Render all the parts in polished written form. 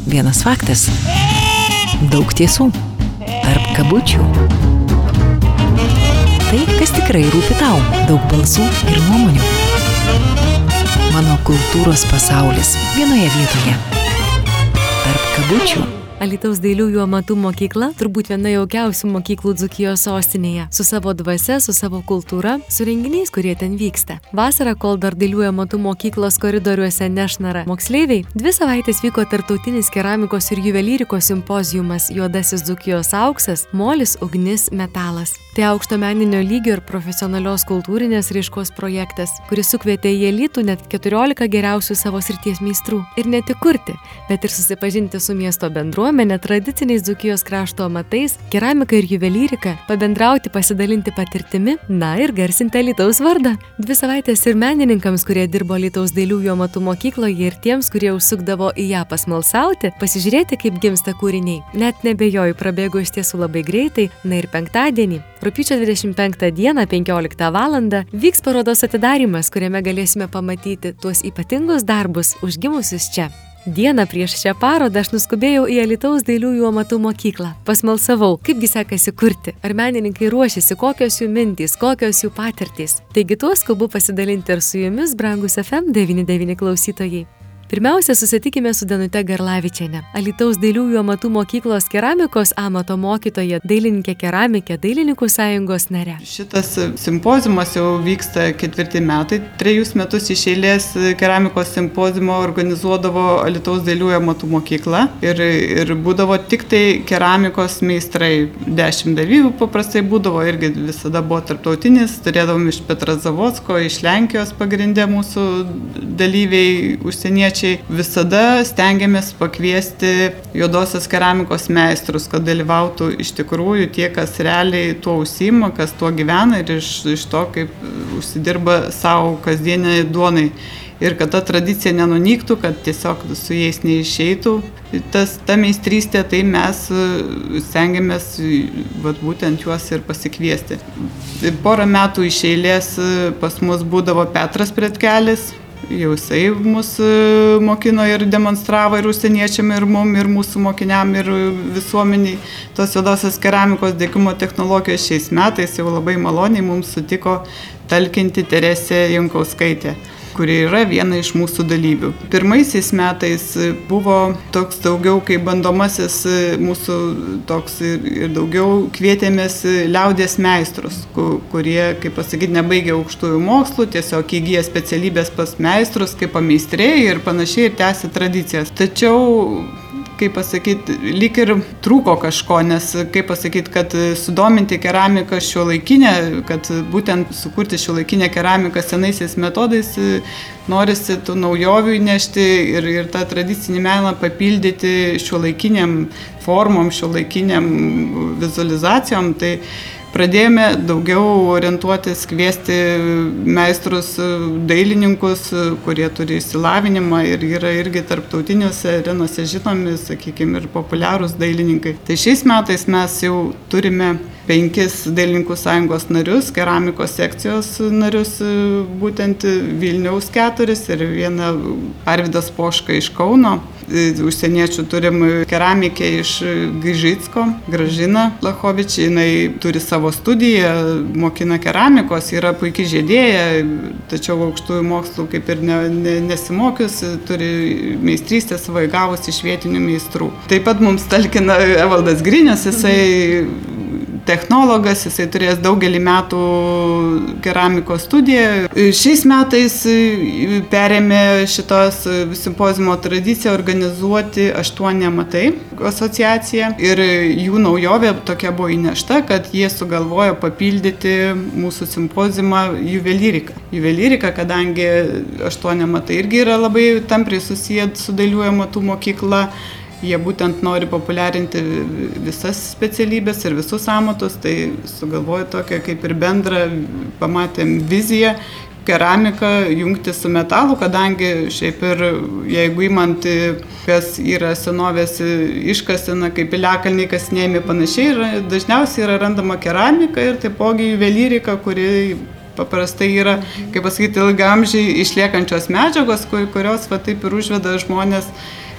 Vienas faktas. Daug tiesų. Tarp kabučių. Tai, kas tikrai rūpi tau. Daug balsų ir nuomonių. Mano kultūros pasaulis vienoje vietoje. Tarp kabučių. Alytaus dailiųjų amatų mokykla turbūt viena jaukiausių mokyklų Dzūkijos sostinėje. Su savo dvasia, su savo kultūra, su renginiais, kurie ten vyksta. Vasarą, kol dar dailiųjų amatų mokyklos koridoriuose nešnara moksleiviai, 2 savaitės vyko tarptautinis keramikos ir juvelyrikos simpoziumas Juodasis Dzūkijos auksas, molis, ugnis, metalas. Tai aukšto meninio lygio ir profesionalios kultūrinės raiškos projektas, kuris sukvietė į Alytų net 14 geriausių savo srities meistrų. Ir ne tik kurti, bet ir susipažinti su miesto bendruomenė, tradiciniais Dzūkijos krašto amatais, keramika ir juvelyrika, pabendrauti, pasidalinti patirtimi, na ir garsinti Alytaus vardą. 2 savaitės ir menininkams, kurie dirbo Alytaus dailiųjų amatų mokykloje, ir tiems, kurie užsukdavo į ją pasmalsauti, pasižiūrėti, kaip gimsta kūriniai. Net nebejoju, prabėgo iš tiesų labai greitai, na ir penktadienį. Rugpjūčio 25 dieną 15 valandą vyks parodos atidarymas, kuriame galėsime pamatyti tuos ypatingus darbus užgimusius čia. Dieną prieš šią parodą aš nuskubėjau į Alytaus dailiųjų amatų mokyklą. Pasmalsavau, kaipgi sekasi kurti, ar menininkai ruošiasi, kokios jų mintys, kokios jų patirtys. Taigi tuo skubu pasidalinti ir su jumis, brangus FM 99 klausytojai. Pirmiausia, susitikime su Danute Garlavičiene, Alytaus dailiųjų amatų mokyklos keramikos amato mokytoja, dailininkė keramikė, Dailininkų sąjungos nare. Šitas simpoziumas jau vyksta 4 metai. 3 metus iš eilės keramikos simpoziumą organizuodavo Alytaus dailiųjų amatų mokykla ir būdavo tik tai keramikos meistrai. 10 dalyvių paprastai būdavo, irgi visada buvo tarptautinis, turėdavom iš Petrozavodsko, iš Lenkijos pagrindė mūsų dalyviai užsieniečiai. Visada stengiamės pakviesti juodosios keramikos meistrus, kad dalyvautų iš tikrųjų tie, kas realiai tuo užsiima, kas tuo gyvena ir iš to, kaip užsidirba savo kasdieniai duonai. Ir kad ta tradicija nenunyktų, kad tiesiog su jais neišeitų ta meistrystė, tai mes stengiamės būtent juos ir pasikviesti. Porą metų iš eilės pas mus būdavo Petras Pretkelis. Jau jisai mus mokino ir demonstravo ir užsieniečiam, ir mum, ir mūsų mokiniam, ir visuomeniai tos juodosios keramikos degimo technologijos. Šiais metais jau labai maloniai mums sutiko talkinti Teresė Jankauskaitė, kuri yra viena iš mūsų dalyvių. Pirmaisiais metais buvo toks daugiau kaip bandomasis mūsų toks ir daugiau kvietėmės liaudies meistrus, kurie, kaip pasakyti, nebaigė aukštųjų mokslų, tiesiog įgyja specialybės pas meistrus, kaip pameistrėjai ir panašiai ir tęsė tradicijas. Tačiau, kaip pasakyti, lyg ir trūko kažko, nes, kaip pasakyti, kad sudominti keramiką šiuolaikinę, kad būtent sukurti šiuolaikinę keramiką senaisiais metodais, norisi tų naujovių įnešti ir tą tradicinį meną papildyti šiuolaikiniam formom, šiuolaikiniam vizualizacijom. Tai pradėjome daugiau orientuotis, kviesti meistrus, dailininkus, kurie turi išsilavinimą ir yra irgi tarptautiniuose arenose žinomi, sakykime, ir populiarūs dailininkai. Tai šiais metais mes jau turime 5 Dailininkų sąjungos narius, keramikos sekcijos narius, būtent Vilniaus 4 ir 1 Arvydas Poška iš Kauno. Užsieniečių turim keramikę iš Gižicko, Gražina Lachovič, jinai turi savo studiją, mokina keramikos, yra puikiai žiedėja, tačiau aukštųjų mokslų kaip ir nesimokius, turi meistrystę savo įgavus iš vietinių meistrų. Taip pat mums talkina Evaldas Grinius, jisai technologas, jisai turės daugelį metų keramikos studiją. Šiais metais perėmė šitos simpoziumo tradiciją organizuoti 8 amatai asociacija ir jų naujovė tokia buvo įnešta, kad jie sugalvojo papildyti mūsų simpoziumą juvelyrika. Juvelyrika, kadangi 8 amatai irgi yra labai tampriai susiję su dailiųjų amatų mokykla, jie būtent nori populiarinti visas specialybės ir visus amatus, tai sugalvojo tokią kaip ir bendrą, pamatėm viziją, keramiką jungti su metalu, kadangi šiaip ir jeigu imant, kas yra senovės iškasena, kaip piliakalniai kasinėjami panašiai, dažniausiai yra randama keramika ir taipogi juvelyrika, kuri paprastai yra, kaip pasakyti, ilgaamžiai išliekančios medžiagos, kurios taip ir užveda žmonės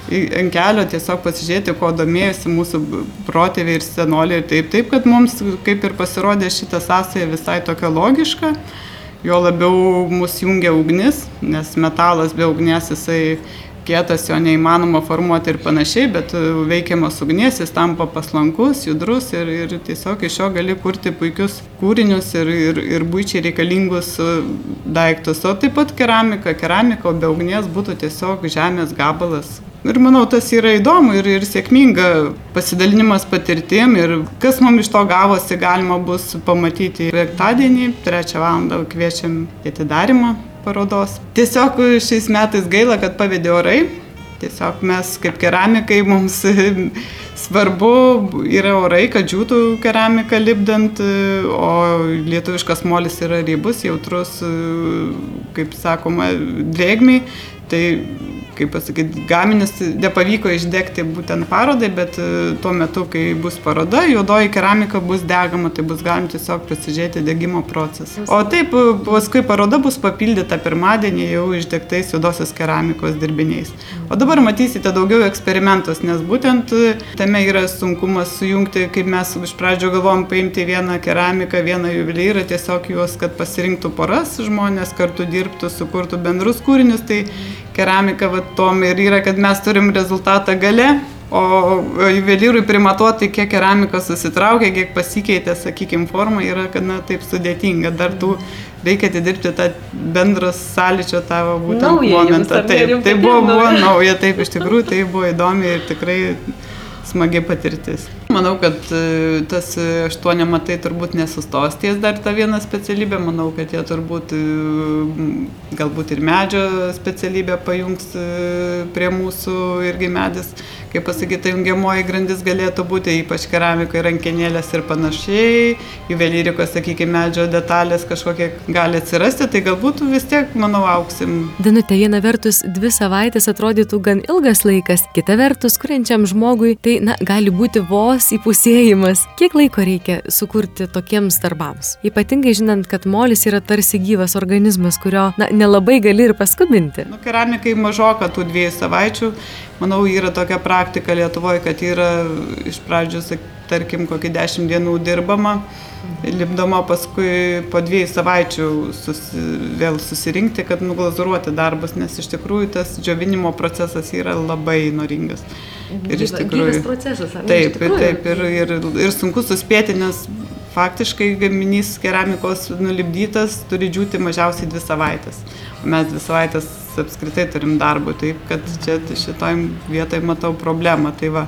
ant kelio tiesiog pasižiūrėti, ko domėjosi mūsų protėviai ir senoliai. Ir taip, kad mums kaip ir pasirodė šitą sąsają visai tokia logiška. Jo labiau mus jungia ugnis, nes metalas be ugnies jisai kietas, jo neįmanoma formuoti ir panašiai, bet veikiamas ugnies, jis tampa paslankus, judrus ir tiesiog iš jo gali kurti puikius kūrinius ir buičiai reikalingus daiktus. O taip pat keramika, o be ugnies būtų tiesiog žemės gabalas. Ir manau, tas yra įdomu ir sėkminga pasidalinimas patirtim ir kas mums iš to gavosi, galima bus pamatyti penktadienį, 3 valandą kviečiam į atidarymą parodos. Tiesiog šiais metais gaila, kad pavedė orai. Tiesiog mes kaip keramikai, mums svarbu yra orai, kad džiūtų keramika lipdant, o lietuviškas molis yra rybus, jautrus, kaip sakoma, drėgmiai. Tai, kaip pasakyti, gaminis nepavyko išdegti būtent parodai, bet tuo metu, kai bus paroda, juodoji keramika bus degama, tai bus galima tiesiog pasižiūrėti degimo procesą. O taip, paskui paroda bus papildyta pirmadienį jau išdegtais juodosios keramikos dirbiniais. O dabar matysite daugiau eksperimentus, nes būtent tame yra sunkumas sujungti, kaip mes iš pradžio galvom paimti vieną keramiką, vieną juvelyrą, tiesiog juos, kad pasirinktų poras, žmonės kartu dirbtų, sukurtų bendrus kūrinius, tai keramika tom ir yra, kad mes turim rezultatą gale, o juvelyrui primatuoti, kiek keramika susitraukia, kiek pasikeitė, sakykime, forma, yra, kad taip sudėtinga. Dar tų reikia atidirbti tą bendros sąlyčio tavo būtent momentą. Taip, tai buvo nauja, taip, iš tikrųjų, tai buvo įdomi ir tikrai smagi patirtis. Manau, kad tas 8 matai turbūt nesustos ties dar tą vieną specialybę. Manau, kad jie turbūt galbūt ir medžio specialybę pajungs prie mūsų irgi medis. Kaip pasakyti, jungiamoji grandis galėtų būti, ypač keramikoje rankenėlės ir panašiai, juvelyrikos, sakykime, medžio detalės kažkokie gali atsirasti, tai galbūt vis tiek, manau, auksim. Danute, viena vertus 2 savaitės atrodytų gan ilgas laikas, kita vertus, kuriančiam žmogui tai, gali būti vos įpusėjimas. Kiek laiko reikia sukurti tokiems darbams? Ypatingai žinant, kad molis yra tarsi gyvas organizmas, kurio, nelabai gali ir paskubinti. Keramikai mažoka tų 2 savaičių. Manau, yra tokia praktika Lietuvoje, kad yra iš pradžių, tarkim, kokį 10 dienų dirbama, lipdoma, paskui po 2 savaičių vėl susirinkti, kad nuglazuruoti darbus, nes iš tikrųjų tas džiovinimo procesas yra labai įnoringas. Gyvas procesas, ar ne? Taip, ir sunku suspėti, nes faktiškai gaminys keramikos nulipdytas turi džiūti mažiausiai 2 savaitės. Mes 2 savaitės apskritai turim darbų, taip kad čia šitoj vietoj matau problemą. Tai va.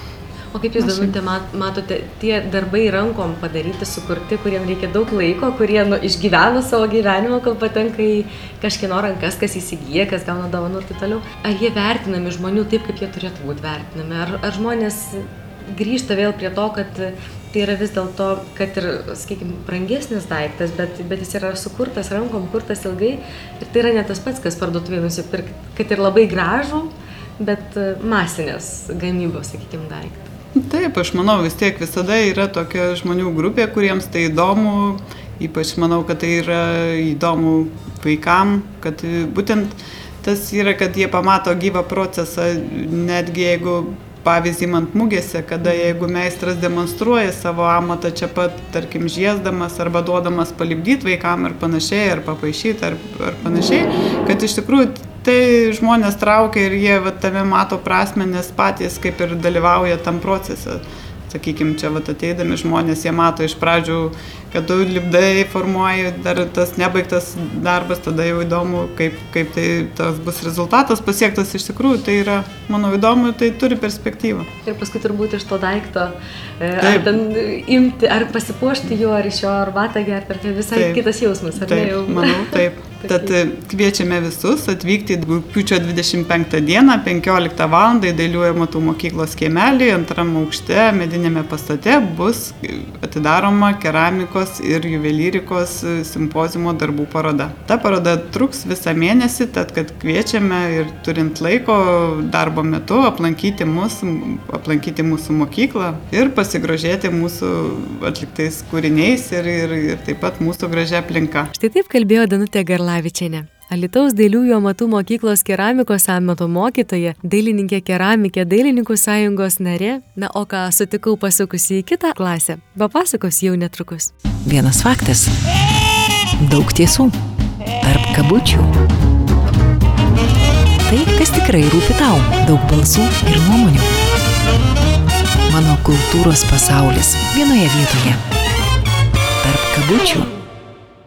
O kaip jūs, Danute, matote, tie darbai rankom padaryti, sukurti, kuriem reikia daug laiko, kurie išgyvena savo gyvenimą, kol patenka į kažkieno rankas, kas įsigyja, kas gauna dovanų ir taip toliau. Ar jie vertinami žmonių taip, kaip jie turėtų būti vertinami? Ar žmonės grįžta vėl prie to, kad tai yra vis dėlto, kad ir, sakykime, brangesnis daiktas, bet jis yra sukurtas rankom, kurtas ilgai ir tai yra ne tas pats, kas parduotuvėje nusipirkti, kad ir labai gražų, bet masinės gamybos, sakykime, daiktą. Taip, aš manau, vis tiek visada yra tokia žmonių grupė, kuriems tai įdomu, ypač manau, kad tai yra įdomu vaikam, kad būtent tas yra, kad jie pamato gyvą procesą, netgi jeigu pavyzdį ant mugėse, kada jeigu meistras demonstruoja savo amatą čia pat, tarkim, žiesdamas arba duodamas palipdyti vaikam ir panašiai, ar papaišyti ar panašiai, kad iš tikrųjų tai žmonės traukia ir jie tame mato prasmę, nes patys kaip ir dalyvauja tam procese. Sakykime, čia ateidami žmonės, jie mato iš pradžių, kad tu lipdai, formuoji, dar tas nebaigtas darbas, tada jau įdomu, kaip tai tas bus rezultatas pasiektas iš tikrųjų, tai yra, manau, įdomu, tai turi perspektyvą. Ir paskui turbūt iš to daikto ar ten imti, ar pasipuošti juo, ar iš jo arbatą gerti, ar visai kitas jausmas, ar ne jau? Manau, taip. Tad kviečiame visus atvykti rugpjūčio 25 dieną, 15 val. Į Dailiųjų amatų mokyklos kiemelį, 2 aukšte, medinėme pastate bus atidaroma keramikos ir juvelyrikos simpoziumo darbų paroda. Ta paroda truks visą mėnesį, tad kad kviečiame ir turint laiko darbo metu aplankyti mūsų mokyklą ir pasigrožėti mūsų atliktais kūriniais ir taip pat mūsų gražia aplinka. Štai taip kalbėjo Danutė Garlavičienė. Alytaus dailiųjų amatų mokyklos keramikos amato mokytoja, dailininkė keramikė, dailininkų sąjungos narė. Na, o ką sutikau pasukusi į kitą klasę, papasakos jau netrukus. Vienas faktas. Daug tiesų. Tarp kabučių. Tai, kas tikrai rūpi tau. Daug balsų ir nuomonių. Mano kultūros pasaulis vienoje vietoje. Tarp kabučių.